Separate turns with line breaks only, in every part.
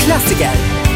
rockklassiker.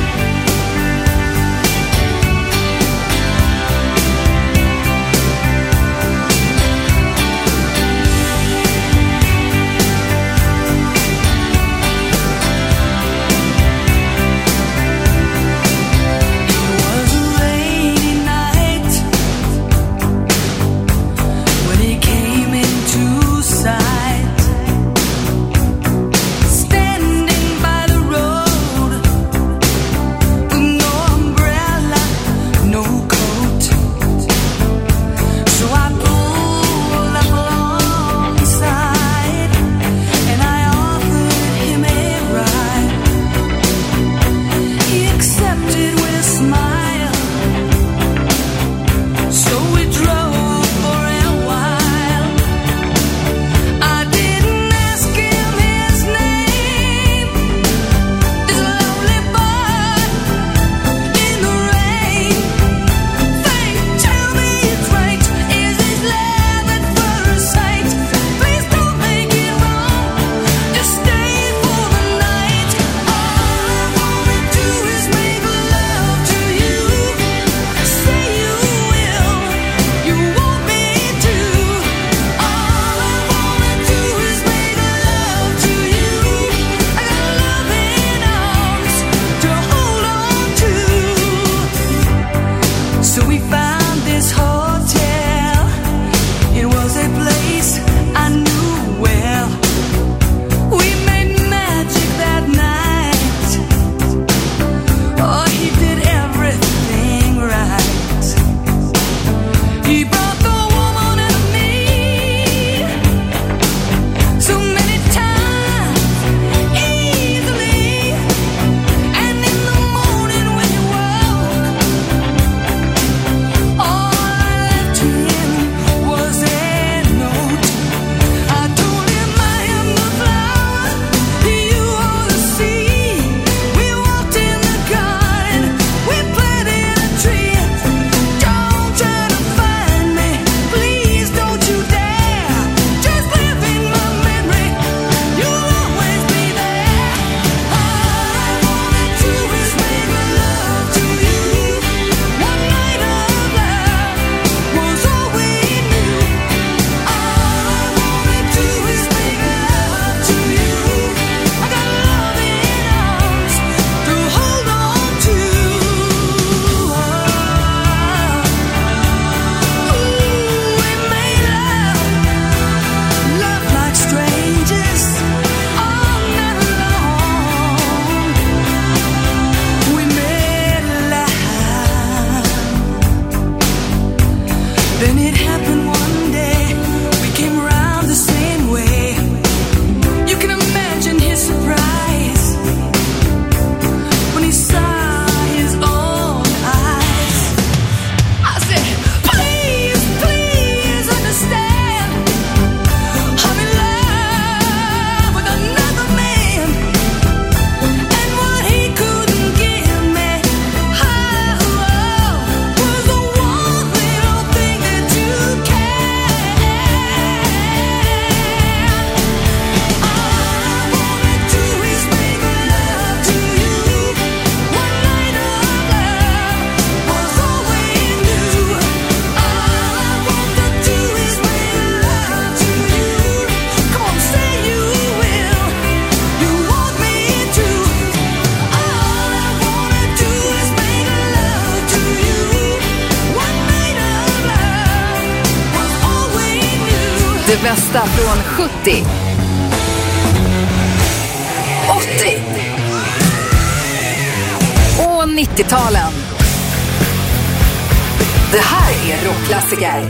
Det bästa från 70, 80 och 90-talen. Det här är rockklassiker.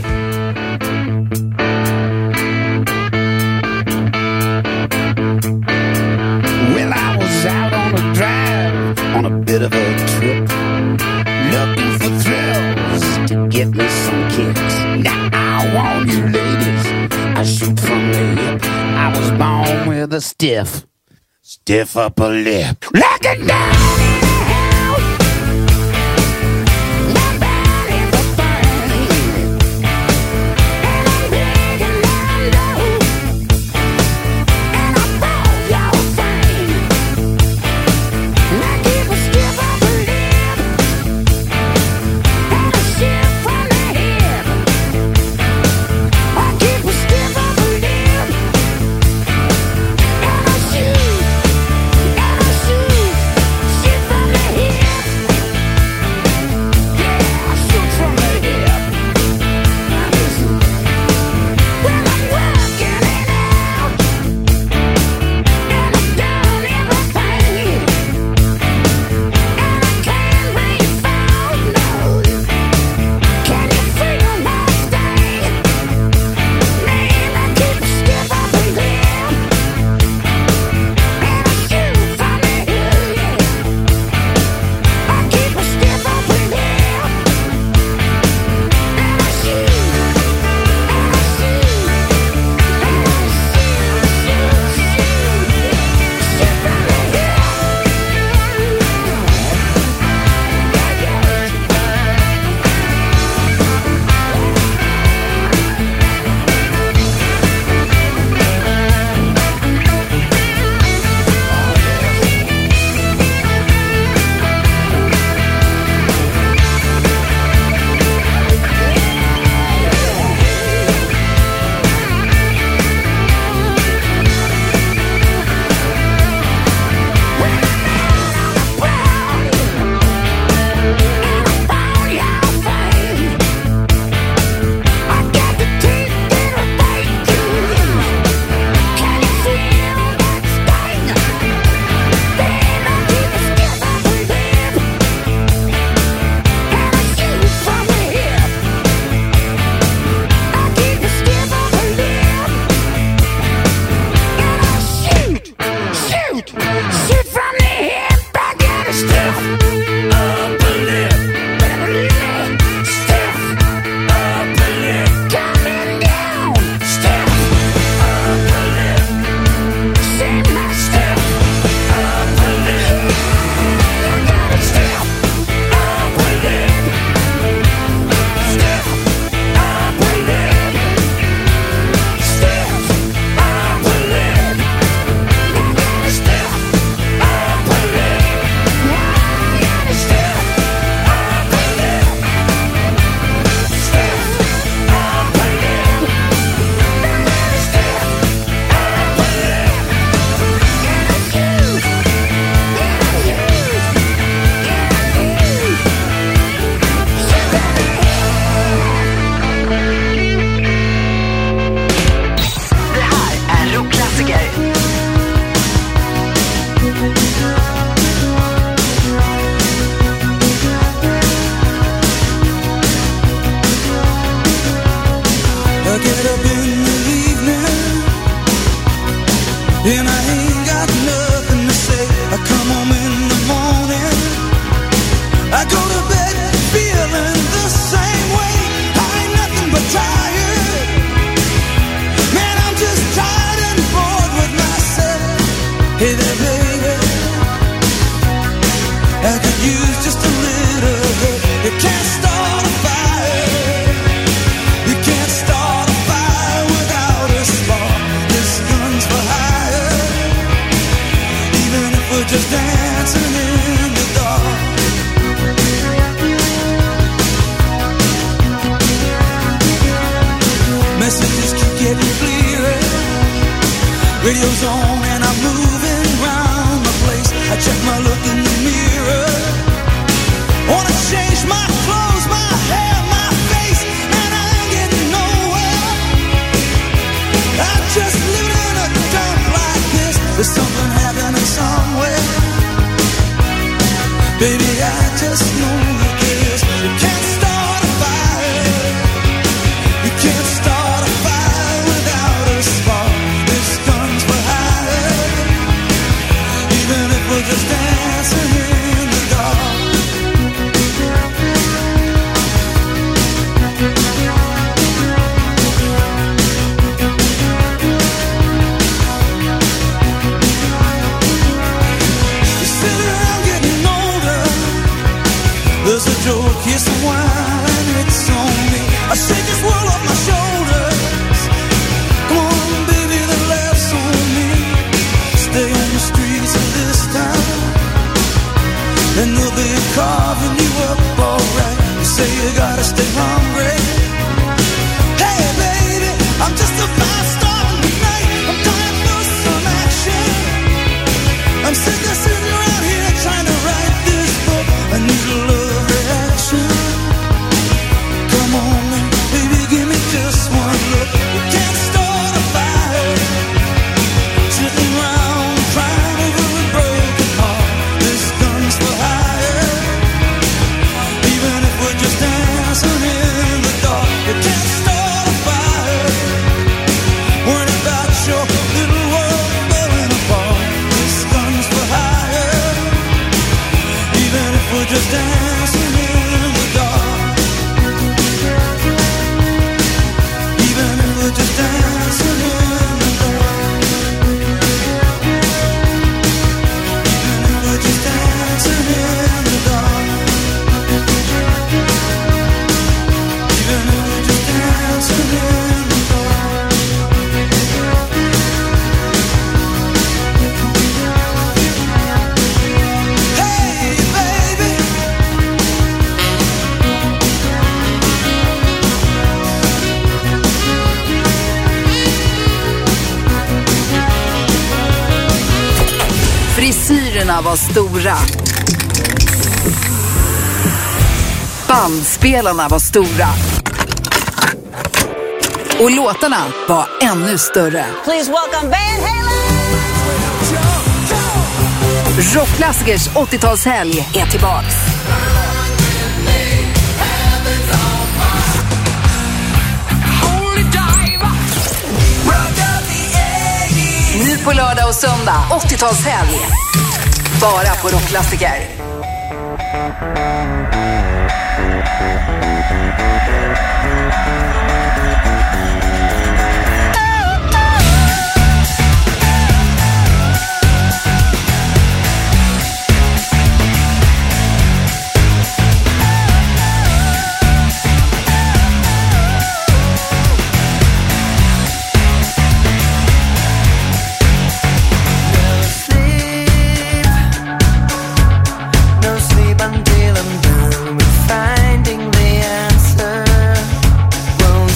Well, I was out on a drive, on a bit of a trip, looking for thrills to get me some kicks. Now I want you ladies, I shoot from the hip. I was born with a stiff upper lip. Looking down in the house, nobody's a thing, and I'm big and I know, and I thought y'all sang. Like and I ain't got nothing to say. I come home in the morning, I go to bed feeling the same way. I ain't nothing but tired, man, I'm just tired and bored with myself. Hey there, baby, I could use just a little help. You can't start a fire, you can't start a fire without a spark. This gun's for hire, even if we're just dancing in the dark. Messages keep getting clearer, radio's on and I'm moving around the place. I check my look in the mirror, wanna change my clothes, my hair, my face, and I ain't getting nowhere. I'm just living in a dump like this. There's something happening somewhere, baby, I just know it is. You can't start a fire, you can't start a fire without a spark. This gun's for hire, even if we're just dancing in the dark. You sit around getting older, there's a joke, here's some wine, it's on me. I shake this world off my shoulders. Come on, baby, the laughs on me. Stay on the streets of this town, and they'll be carving you up alright. You say you gotta stay hungry. Hey, baby, I'm just a fast star tonight. I'm dying for some action. I'm sick of sitting around here trying to write this book. I need a love reaction. Come on now, baby, give me just one look. You can't start a fire, sitting around crying over a broken heart. This gun's for hire, even if we're just dancing in the dark. You can't start a fire, worrying about your little world falling apart. This gun's for hire, even if we're just dancing in the dark. Even if we're just dancing in the dark. Even if we're just dancing in the dark. Even if we're just dancing in the dark. Hey, baby,
Frisyrerna var stora. Bandspelarna var stora. Och låtarna var ännu större.
Please welcome Van Halen!
Rockklassikers 80-talshelg är tillbaks. Nu på lördag och söndag, 80-talshelg. Bara på Rockklassiker.
No sleep until I'm done with finding the answer.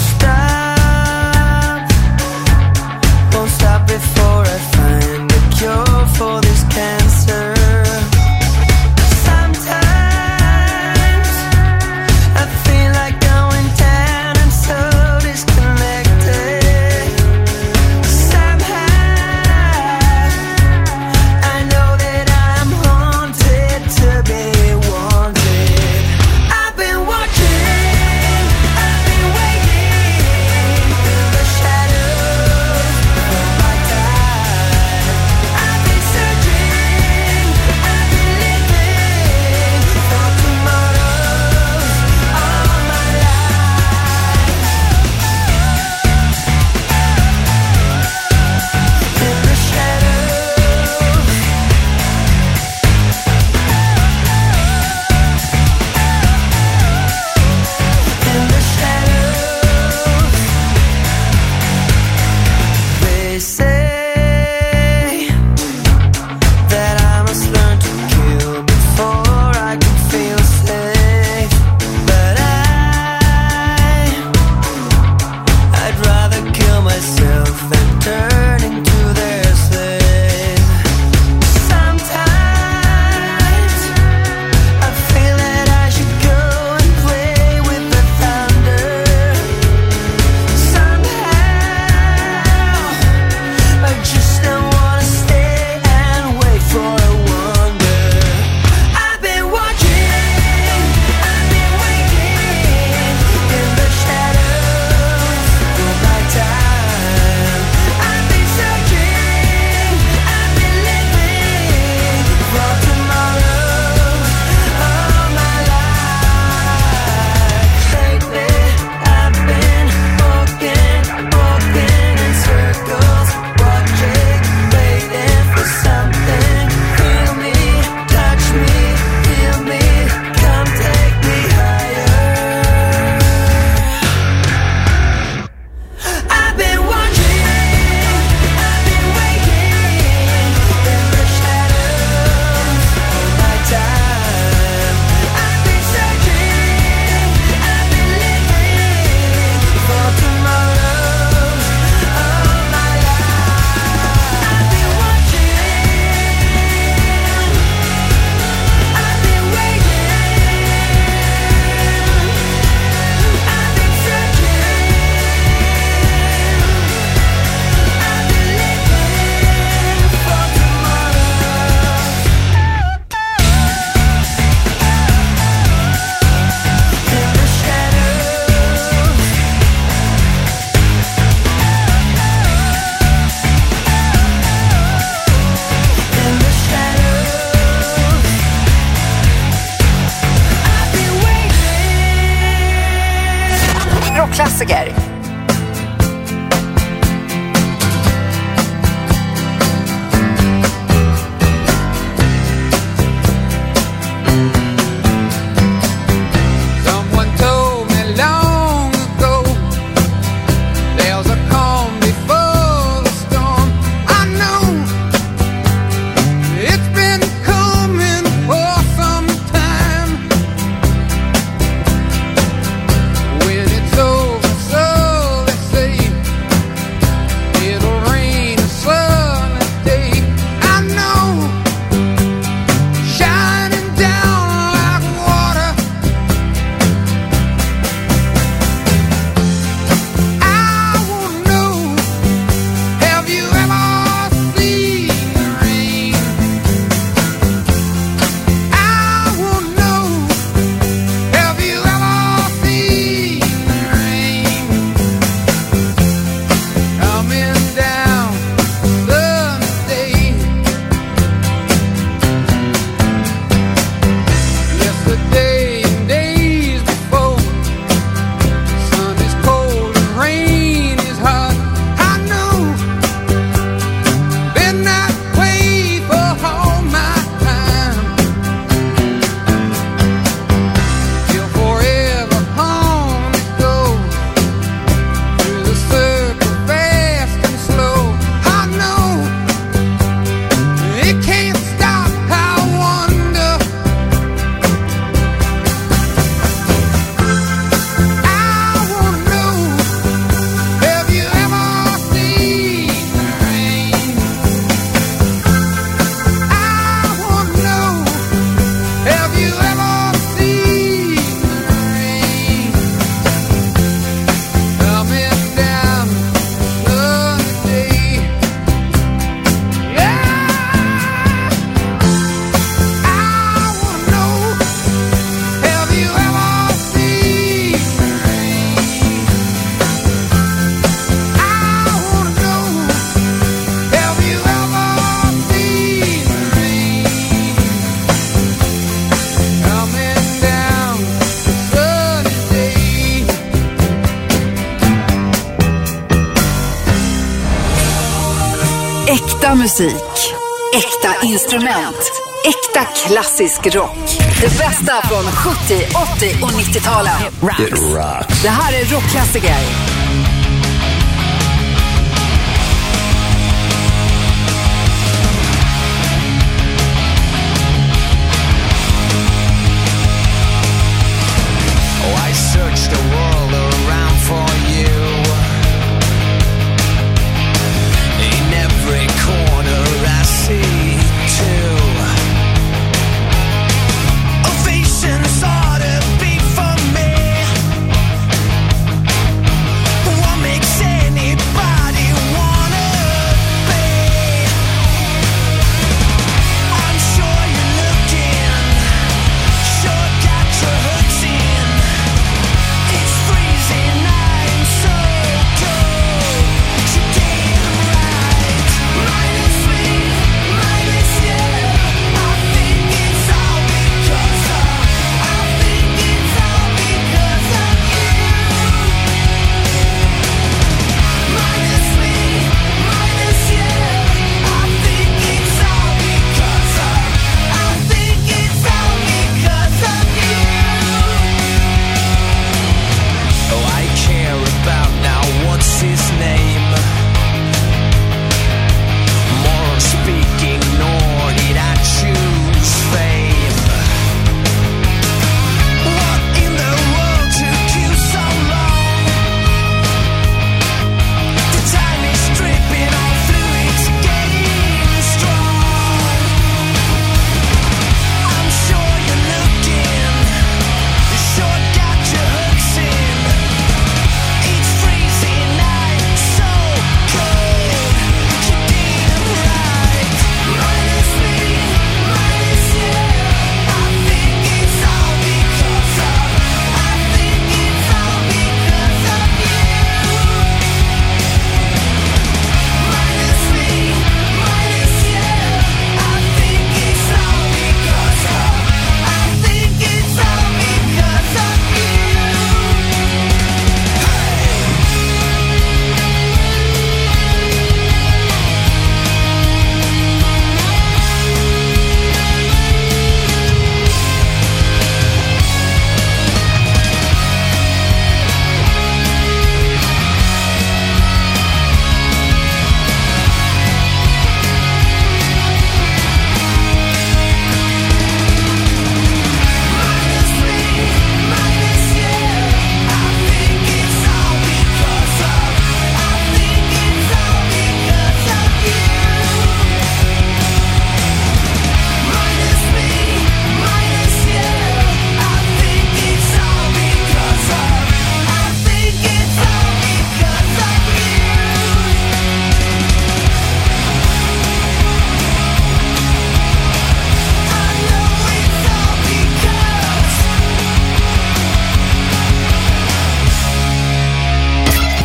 rockklassiker. Äkta musik, äkta instrument, äkta klassisk rock. Det bästa från 70, 80 och 90-talen.
It rocks.
Det här är rockklassiker.
I searched the world around for you. In every corner I see too. Ovations ought to be for me.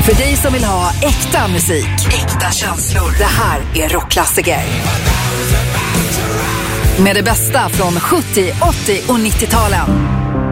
För dig som vill ha äkta musik, äkta känslor. Det här är Rockklassiker. Med det bästa från 70, 80 och 90-talen.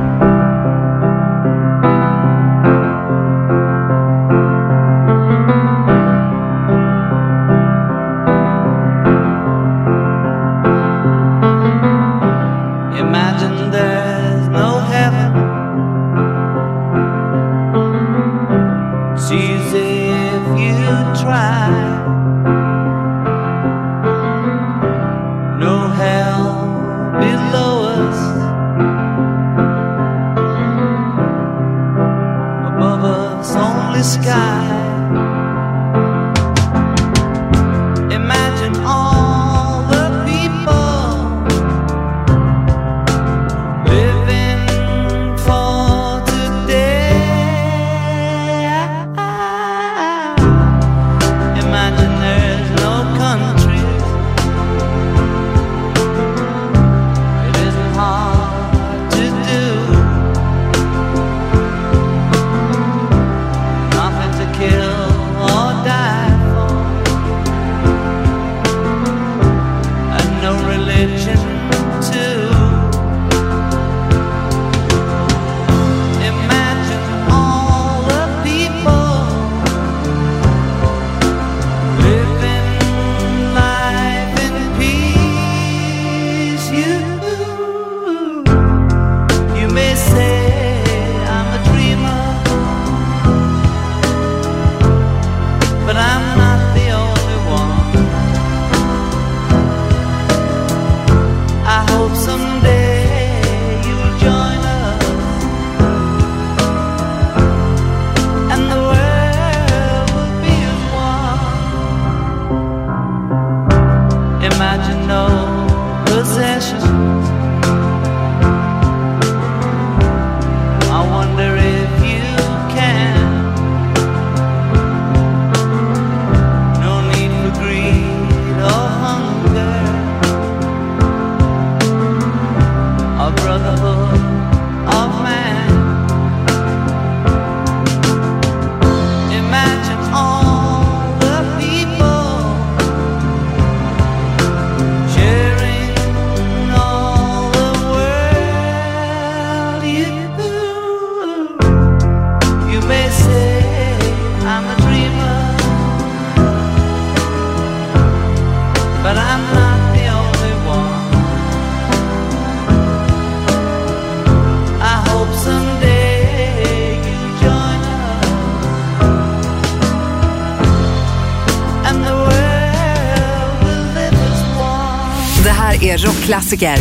Är rockklassiker.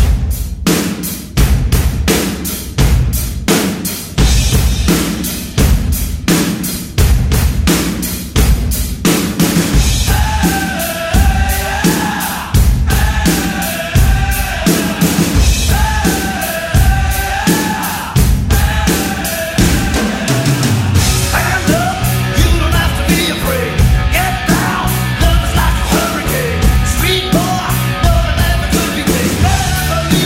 Street boy, never could be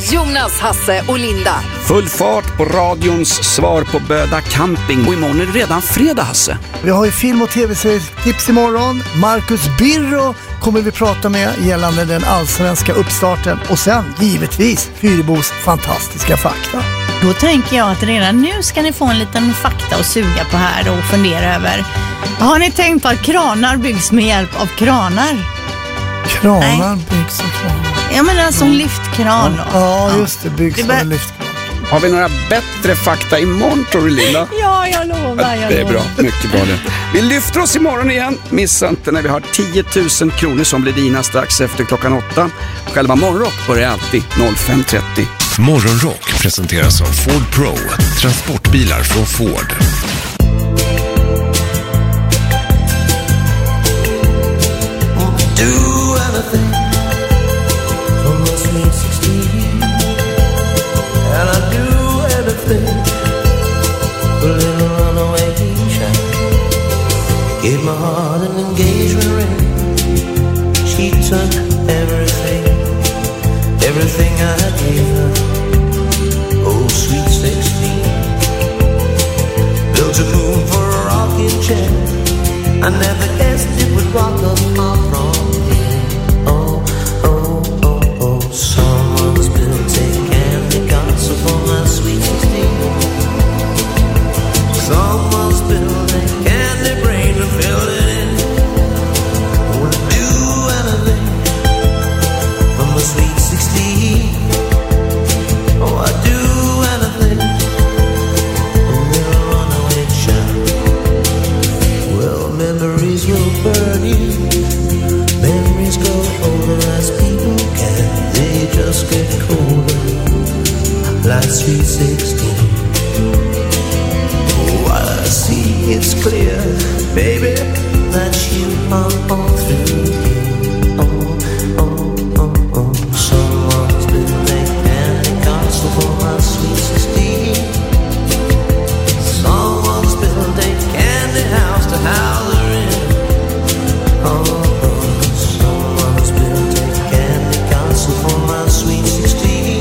Jonas, Hasse och Linda.
Full fart på radions svar på Böda camping. Och imorgon är det redan fredag, Hasse.
Vi har ju film- och tv-serietips imorgon. Marcus Birro kommer vi prata med gällande den allsvenska uppstarten. Och sen, givetvis, Fyrebos fantastiska fakta.
Då tänker jag att redan nu ska ni få en liten fakta att suga på här och fundera över. Har ni tänkt på att kranar byggs med hjälp av kranar?
Kranar byggs av kranar.
Jag menar som lyftkran då.
Ja, just det. Byggs av en lyftkran.
Har vi några bättre fakta imorgon, tror du, Linda?
Ja, jag lovar.
Det är bra, mycket bra det. Vi lyfter oss imorgon igen. Missa inte när vi har 10 000 kronor som blir dina strax efter 8:00. Själva Morgonrock börjar alltid 05:30.
Morgonrock presenteras av Ford Pro, transportbilar från Ford.
Do anything for my sweet 16, and I do anything for a little runaway child. Gave my heart an engagement ring. She took everything I gave her. Oh, sweet 16. Built a moon for a rocking chair. I never guessed it would rock up my from here. Oh, oh, oh, oh. Someone's built a candy castle for my sweet 16. Someone's built a candy brain and filled it in. Oh, to do anything for my sweet 16. Oh, I do anything. A little runaway child. Well, memories will burn you. Memories go older as people can. They just get colder, like sweet 16. Oh, I see it's clear, baby, that you are all through here. Oh, oh, oh, oh. Someone's been a candy castle for my sweet 16. Someone's built a candy house to house her in. Oh, oh, someone's built a candy castle for my sweet 16.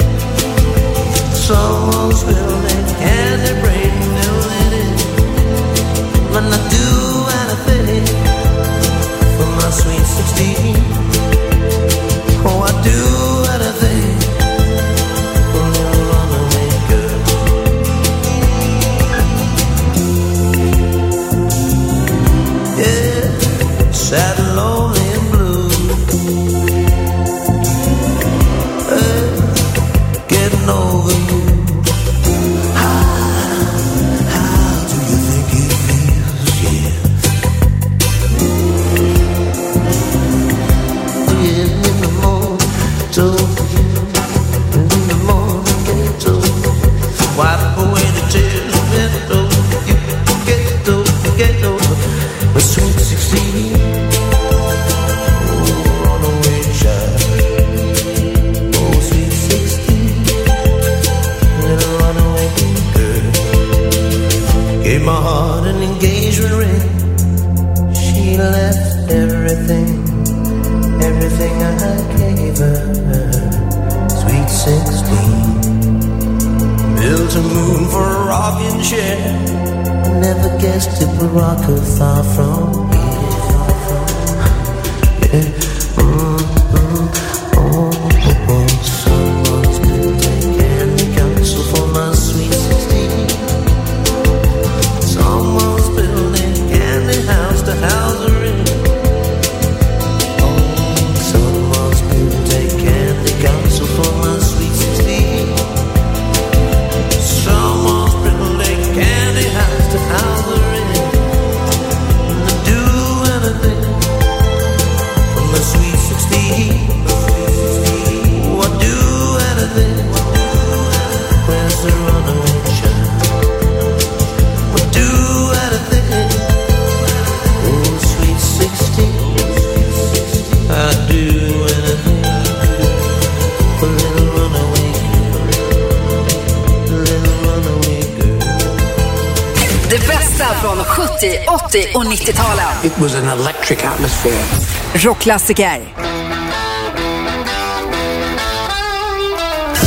Someone's built a candy brain filled it in. When I do anything for my sweet 16. Oh, I do anything for a little runaway girl. Yeah, sad and lonely and blue. Getting over you. How do you think it feels? Yeah. Yeah, in the morning, told you. In the morning, get over. Wipe away the tears and get over. You get over. But sweet 16. Oh, runaway child. Oh, sweet 16. Little runaway girl. Gave my heart an engagement ring. She left everything I gave her. Sweet 16. Built a moon for a rocking chair. Never guessed it would rock her far from here. Yeah. Oh, oh, oh. Someone's built a candy castle for my sweet 16. Someone's built a candy house to house her in. Oh, someone's built a candy castle for my sweet 16. Someone's built a candy house to house her in. And to do anything for my sweet 16. Oh, I do anything. Where's the runaway child? I do anything. Oh, sweet 16. I do anything for a little runaway girl. A little runaway girl.
Det bästa från 70, 80 och 90-talen.
It was an electric atmosphere.
Rockklassiker.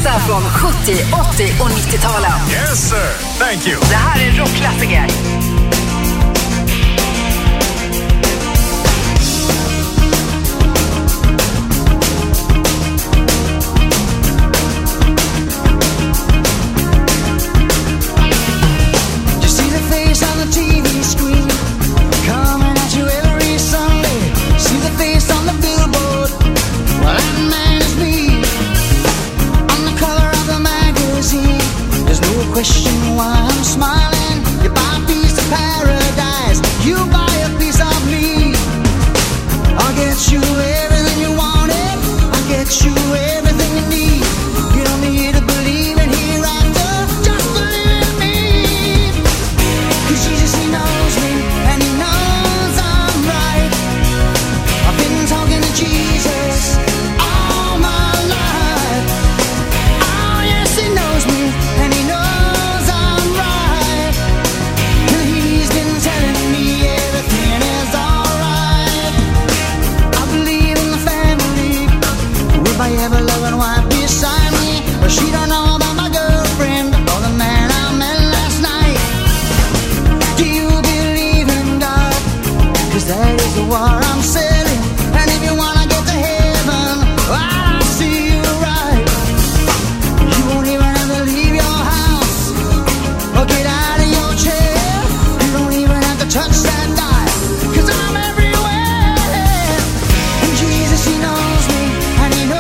bästa från 70, 80 och 90-talen.
Yes sir, thank you.
Det här är rockklassiker.
Question why I'm smiling. You buy a piece of paradise, you buy a piece of me. I'll get you everything you wanted, I'll get you everything you need. You don't need to believe in hereafter, just believe in me. 'Cause Jesus, he knows me, and he knows I'm right. I've been talking to Jesus all my life. Oh yes, he knows me, and he knows ever loving wife beside me, but she don't know about my girlfriend or the man I met last night. Do you believe in God? 'Cause that is the war I'm selling. And if you wanna get to heaven, I'll see you right. You won't even have to leave your house or get out of your chair. You don't even have to touch that dial, 'cause I'm everywhere. And Jesus, he knows me, and he knows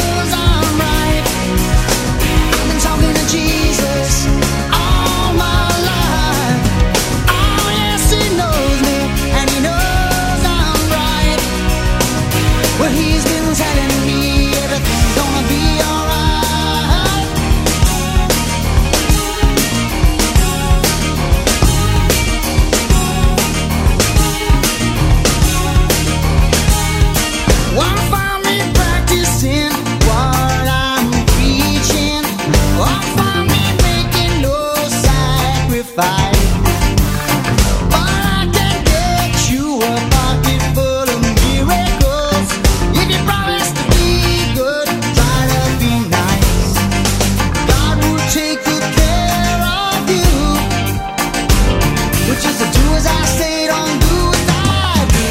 Jesus all my life. Oh yes, he knows me, and he knows I'm right. Well, he's been telling me everything's gonna be alright. Why find me practicing what I'm preaching? Fight. But I can get you a pocket full of miracles. If you promise to be good, try to be nice. God will take good care of you. Which is to do as I say, don't do as I do.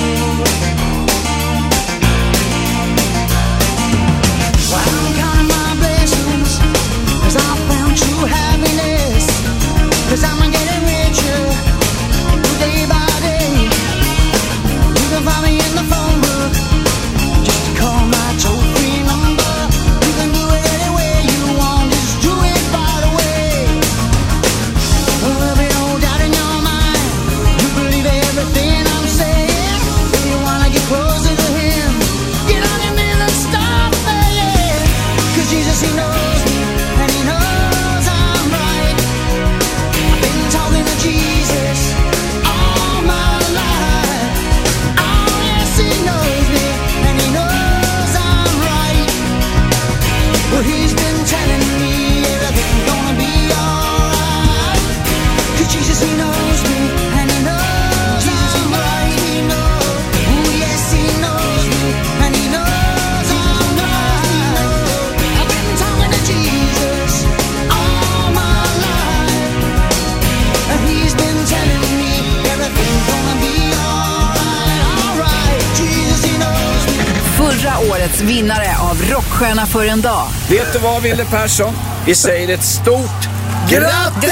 Well, I'm counting my blessings, 'cause I found true happiness. 'Cause I'm getting richer day by day. You can find me in the phone book, just call my toll-free number. You can do it any way you want, just do it right away. There'll be no doubt in your mind, you believe everything I'm saying. If you wanna get closer to him, get on your knees and stop praying. 'Cause Jesus, he knows me, and he knows I'm right. Talking to Jesus all my life. Oh yes, he knows me, and he knows I'm right. Well, he's been telling me everything's gonna be alright. 'Cause Jesus, he knows me, and he knows I'm right. He knows, oh yes, he knows me, and he knows I'm right. I've been talking to Jesus all my life. And he's been telling me everything's gonna be alright, alright. Jesus, he knows me.
Förra årets vinnare av Rockstjärna för en dag.
Vet du vad, Wille Persson? Vi säger ett stort grattis!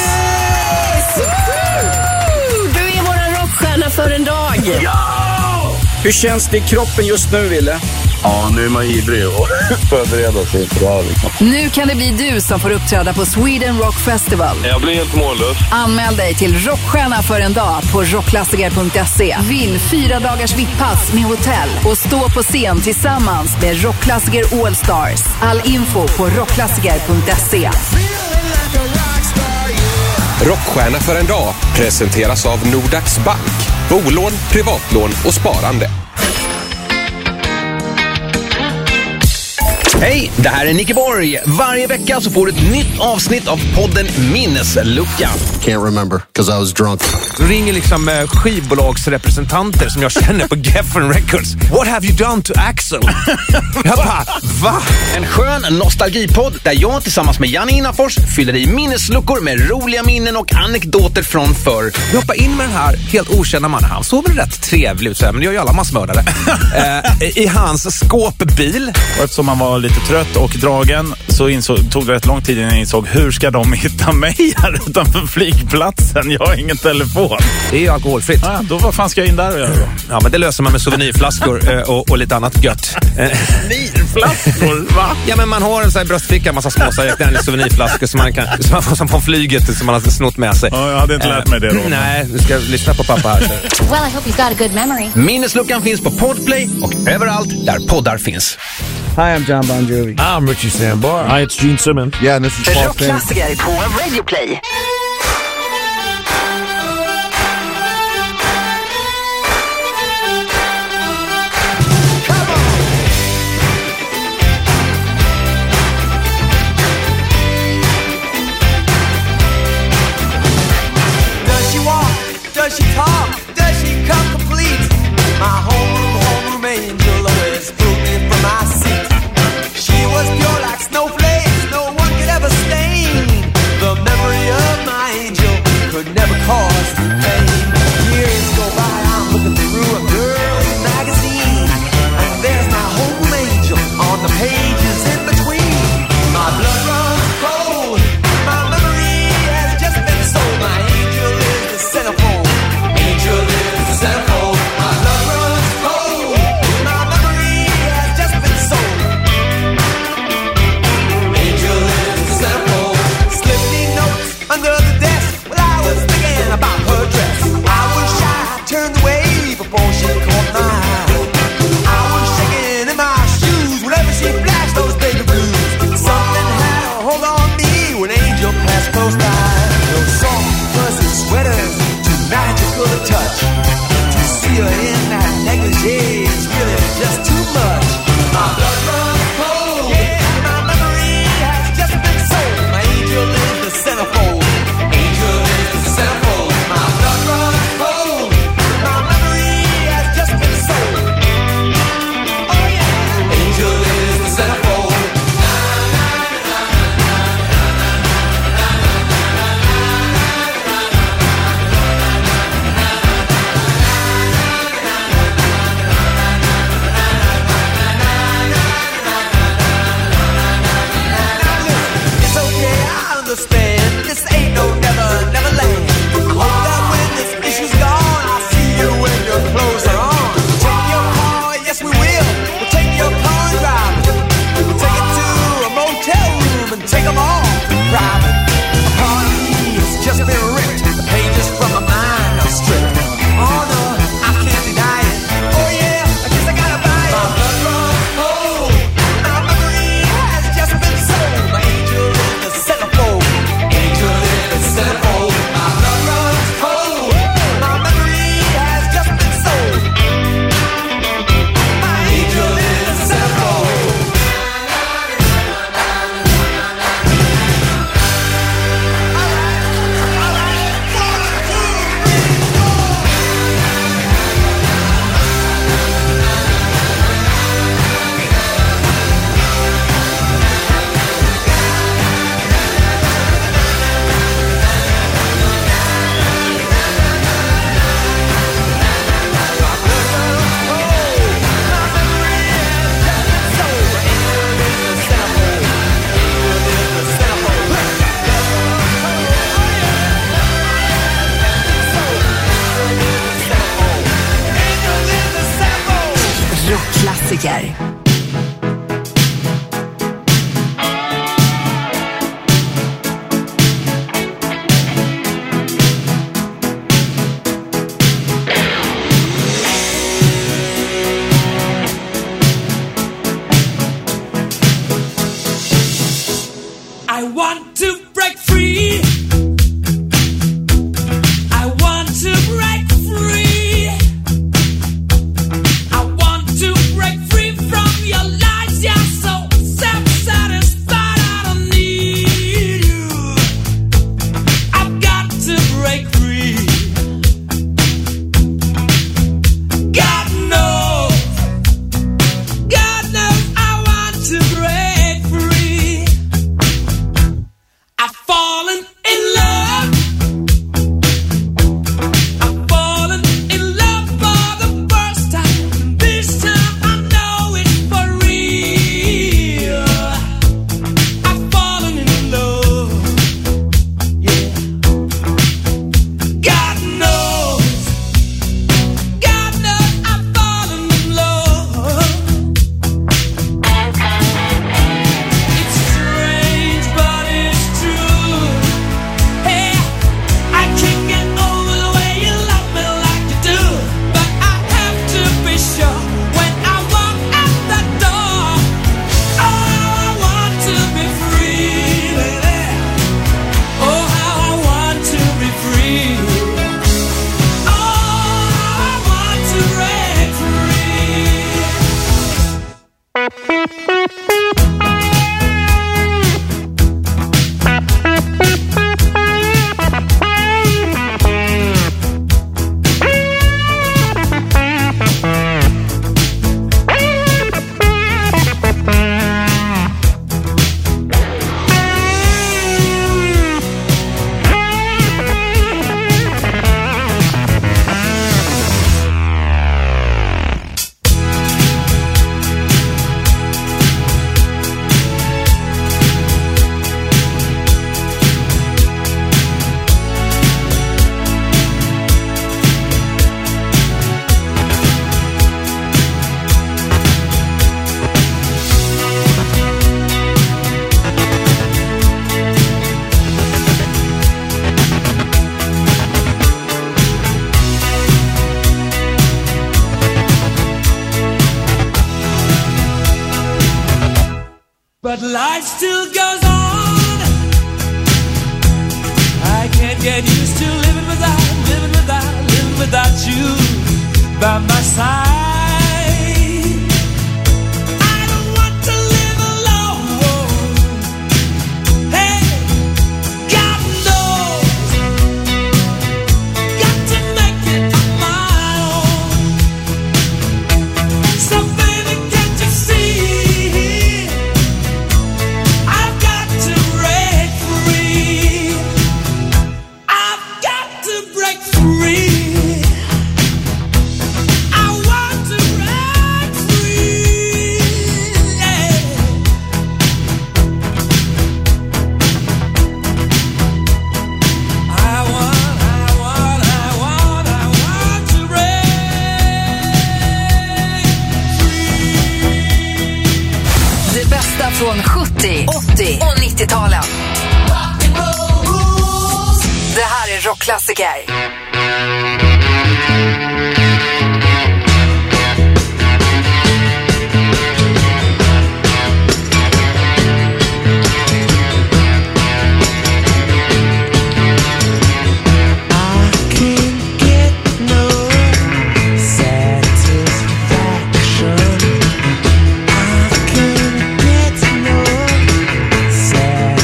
Du är våran rockstjärna för en dag.
Ja! Hur känns det i kroppen just nu, Wille?
Ja, nu är man ivrig och förbereda sig för det här liksom.
Nu kan det bli du som får uppträda på Sweden Rock Festival.
Jag blir helt mållös.
Anmäl dig till Rockstjärna för en dag på rockklassiker.se. Vinn 4 dagars VIP-pass med hotell och stå på scen tillsammans med Rockklassiker All Stars. All info på rockklassiker.se.
Rockstjärna för en dag presenteras av Nordax Bank. Bolån, privatlån och sparande.
Hej, det här är Nicky Borg. Varje vecka så får du ett nytt avsnitt av podden Minneslucka.
Can't remember, because I was drunk.
Då ringer liksom skivbolagsrepresentanter som jag känner på Geffen Records. What have you done to Axel? Jag bara, va?
En skön nostalgipodd där jag tillsammans med Janne Innafors fyller i minnesluckor med roliga minnen och anekdoter från förr.
Jag hoppar in med den här helt okända mannen. Han såg väl rätt trevlig ut, men det gör ju alla massmördare. I hans skåpbil.
Och eftersom han var lite trött och dragen så tog det rätt lång tid innan jag insåg hur ska de hitta mig här utanför flygplatsen? Jag har ingen telefon.
Det är ju alkoholfritt.
Ja, då vad fan ska jag in där och göra då?
Ja, men det löser man med souvenirflaskor och lite annat gött.
Souvenirflaskor, va?
Ja, men man har en sån här bröstficka, en massa souvenirflaskor som man kan, som man får som från flyget som man har snott med sig.
Ja, jag hade inte lärt mig det då.
Nej, du ska lyssna på pappa här.
Well, I hope you've got a good memory.
Minnesluckan finns på Podplay och överallt där poddar finns.
Hi, I'm John Bon Jovi.
I'm Richie Sambora.
Hi, it's Gene Simmons.
Yeah, this is Paul Rockklassiker på Radio Play.
Does she walk? Does she talk? Does she come complete? My homeroom angel always pulled me from my seat. She was pure like snowflakes, no one could ever stain. The memory of my angel could never cause pain. Years go by, I'm looking through a girl's magazine, and there's my home angel on the pages in between. My blood runs cold, my memory has just been sold. My angel is the centerfold, angel is the centerfold. My blood runs cold, my memory has just been sold. Angel is the centerfold. Slipped me notes under the desk while I was thinking about her dress. I was shy, turned away before she caught my eye. I was shaking in my shoes whenever she flashed those baby blues. Something had a hold on me when Angel passed close by. Those soft, fuzzy sweaters, too magical to touch. To see her in that negligee is really just too much. My blood runs cold, yeah, my memory has just been sold. My angel is the centerfold, angel is the centerfold. My blood runs cold, my memory has just been sold. Oh yeah, angel is the centerfold. It's okay, I understand. This ain't no never, never land. I hope that when this issue's gone, I'll see you when your clothes are on. Take your car, yes we will. We'll take your car and drive it. We'll take it to a motel room and take them all private. A part of me has just been ripped. The pages from my mind are stripped. Oh no, I can't deny it. Oh yeah, I guess I gotta buy it. My blood runs cold. My memory has just been sold. My angel is the centerfold. Angel is the centerfold. My blood runs cold. My memory has just been sold. My angel is the centerfold.
Rockklassiker.
I want to break free. I want to break free. I want to break free from but life still goes on. I can't get used to living without you by my side.
Från 70, 80 och 90-talen. Det här är rockklassiker.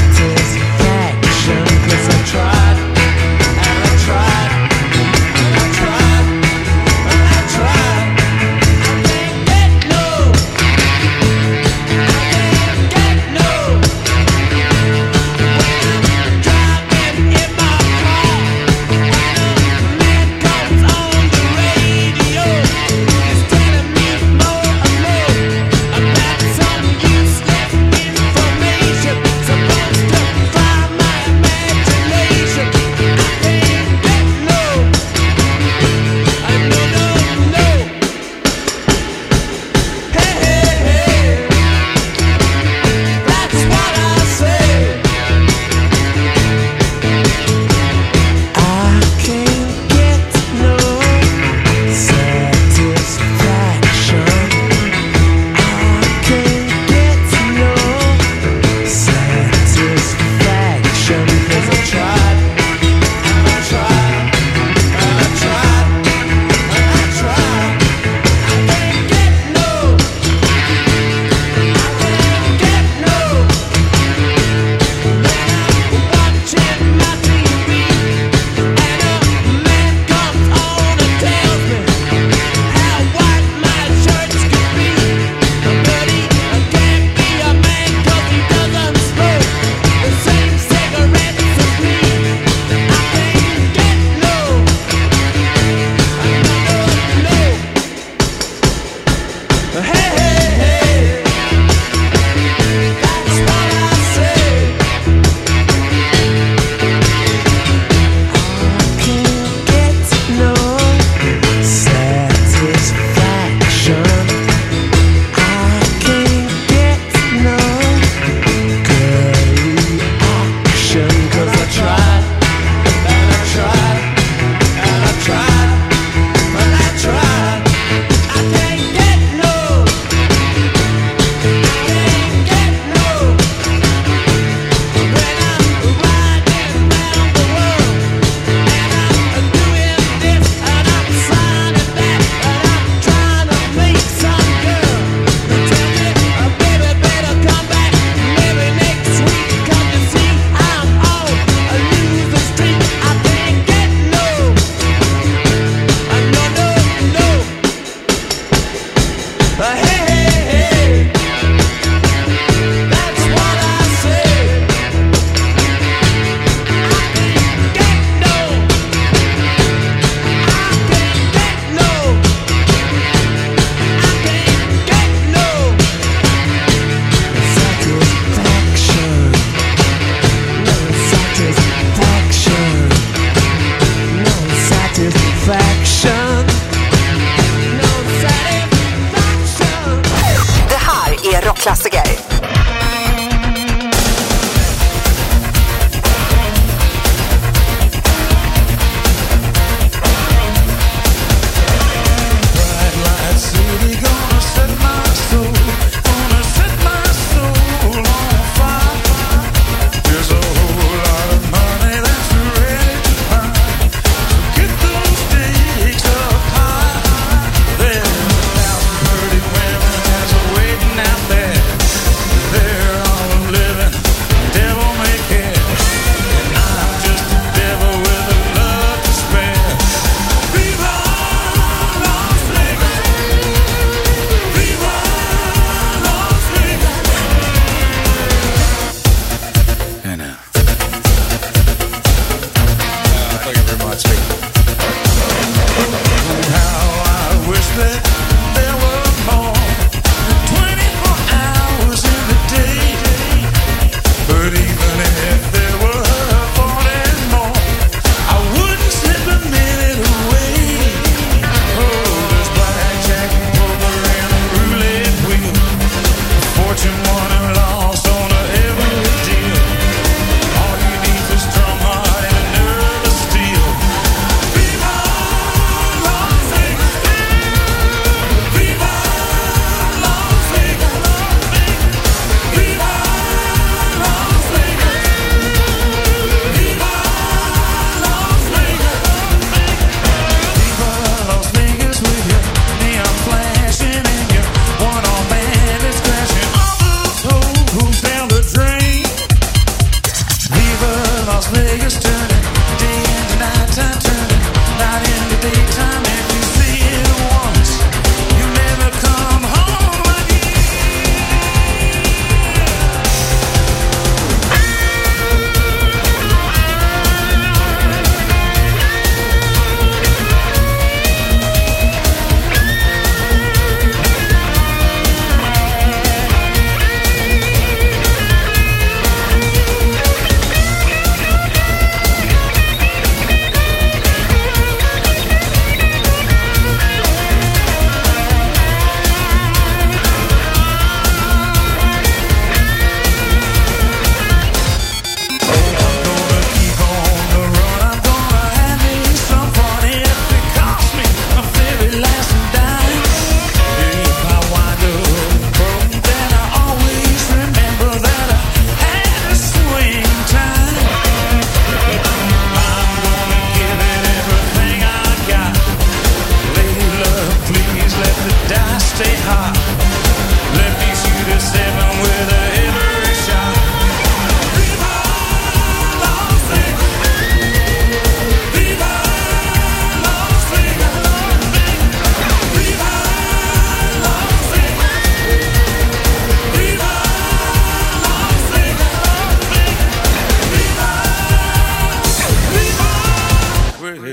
Tried, and I tried.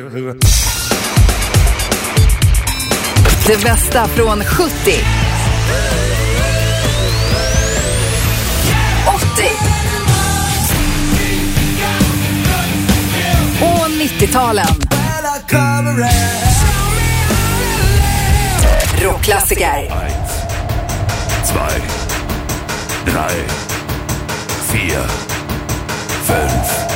Det bästa från 70, 80 och 90-talen. Rockklassiker.
1, 2, 3, 4, 5